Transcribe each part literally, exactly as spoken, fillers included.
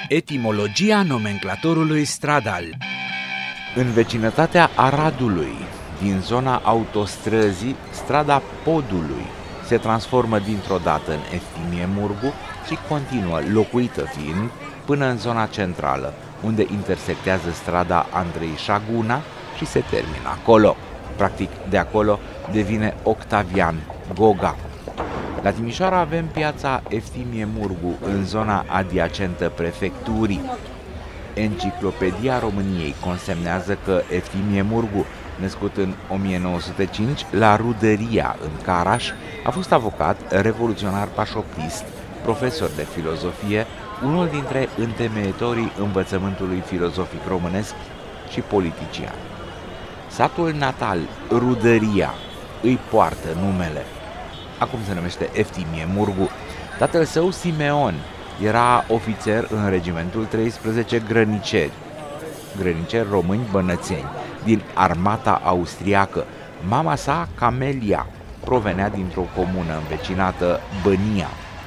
Etimologia nomenclatorului stradal. În vecinătatea Aradului, din zona autostrăzii, strada Podului se transformă dintr-o dată în Eftimie Murgu și continuă, locuită fiind, până în zona centrală, unde intersectează strada Andrei Șaguna și se termină acolo. Practic, de acolo devine Octavian Goga. La Timișoara avem piața Eftimie Murgu, în zona adiacentă prefecturii. Enciclopedia României consemnează că Eftimie Murgu, născut în o mie nouă sute cinci la Rudăria, în Caraș, a fost avocat, revoluționar pașoptist, profesor de filozofie, unul dintre întemeietorii învățământului filozofic românesc și politician. Satul natal, Rudăria, îi poartă numele. Acum se numește Eftimie Murgu. Tatăl său, Simeon, era ofițer în regimentul treisprezece grăniceri, grăniceri români bănățeni, din armata austriacă. Mama sa, Camelia, provenea dintr-o comună învecinată, Bănia.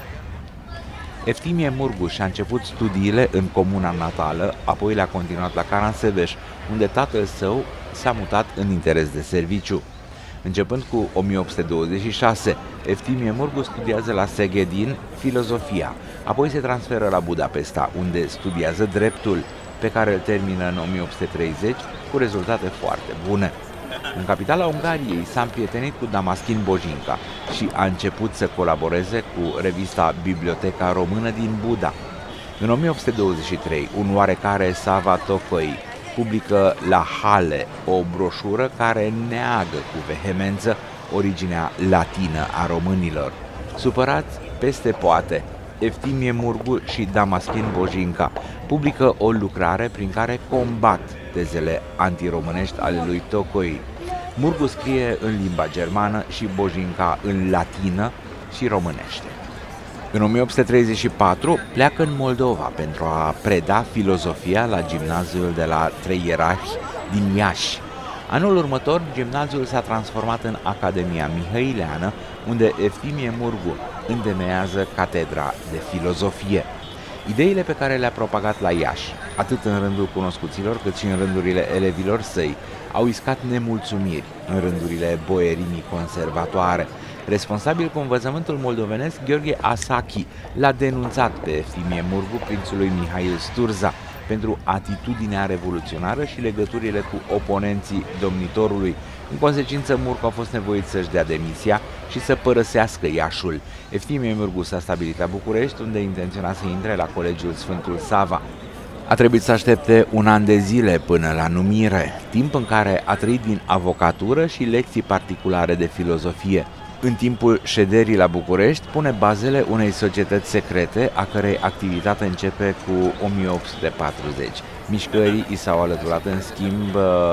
Eftimie Murgu și-a început studiile în comuna natală, apoi le-a continuat la Caransebeș, unde tatăl său s-a mutat în interes de serviciu. Începând cu o mie opt sute douăzeci și șase, Eftimie Murgu studiază la Seghedin filozofia, apoi se transferă la Budapesta, unde studiază dreptul, pe care îl termină în o mie opt sute treizeci cu rezultate foarte bune. În capitala Ungariei s-a împrietenit cu Damaschin Bojinca și a început să colaboreze cu revista Biblioteca Română din Buda. În o mie opt sute douăzeci și trei, un oarecare Sava Tocoi publică la Hale o broșură care neagă cu vehemență originea latină a românilor. Supărați peste poate, Eftimie Murgu și Damaschin Bojinca publică o lucrare prin care combat tezele antiromânești ale lui Tocoi. Murgu scrie în limba germană și Bojinca în latină și românește. În o mie opt sute treizeci și patru pleacă în Moldova pentru a preda filozofia la gimnaziul de la Trei Ierarhi din Iași. Anul următor, gimnaziul s-a transformat în Academia Mihăileană, unde Eftimie Murgu întemeiază catedra de filozofie. Ideile pe care le-a propagat la Iași, atât în rândul cunoscuților cât și în rândurile elevilor săi, au iscat nemulțumiri în rândurile boierimii conservatoare. Responsabil cu învățământul moldovenesc, Gheorghe Asachi l-a denunțat pe Eftimie Murgu, prințului Mihail Sturza, pentru atitudinea revoluționară și legăturile cu oponenții domnitorului. În consecință, Murgu a fost nevoit să-și dea demisia și să părăsească Iașul. Eftimie Murgu s-a stabilit la București, unde intenționa să intre la Colegiul Sfântul Sava. A trebuit să aștepte un an de zile până la numire, timp în care a trăit din avocatură și lecții particulare de filozofie. În timpul șederii la București, pune bazele unei societăți secrete, a cărei activitate începe cu o mie opt sute patruzeci. Mișcării i s-au alăturat în schimb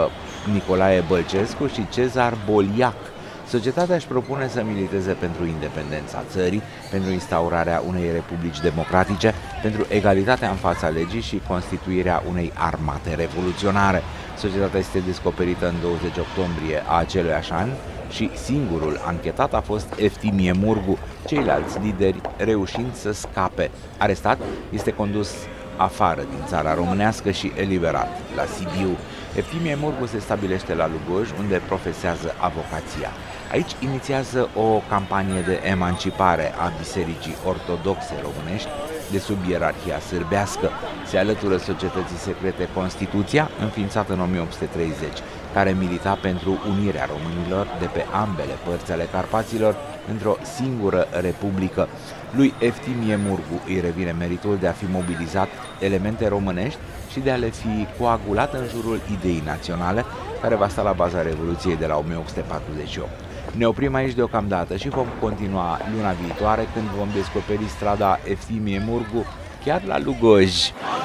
Nicolae Bălcescu și Cezar Boliac. Societatea își propune să militeze pentru independența țării, pentru instaurarea unei republici democratice, pentru egalitatea în fața legii și constituirea unei armate revoluționare. Societatea este descoperită în douăzeci octombrie a aceluiași an și singurul anchetat a fost Eftimie Murgu, ceilalți lideri reușind să scape. Arestat, este condus afară din țara românească și eliberat la Sibiu. Eftimie Murgu se stabilește la Lugoj, unde profesează avocația. Aici inițiază o campanie de emancipare a Bisericii Ortodoxe Românești de sub ierarhia sârbească. Se alătură societății secrete Constituția, înființată în o mie opt sute treizeci, care milita pentru unirea românilor de pe ambele părți ale Carpaților într-o singură republică. Lui Eftimie Murgu îi revine meritul de a fi mobilizat elemente românești și de a le fi coagulat în jurul ideii naționale, care va sta la baza Revoluției de la o mie opt sute patruzeci și opt. Ne oprim aici deocamdată și vom continua luna viitoare, când vom descoperi strada Eftimie Murgu chiar la Lugoj.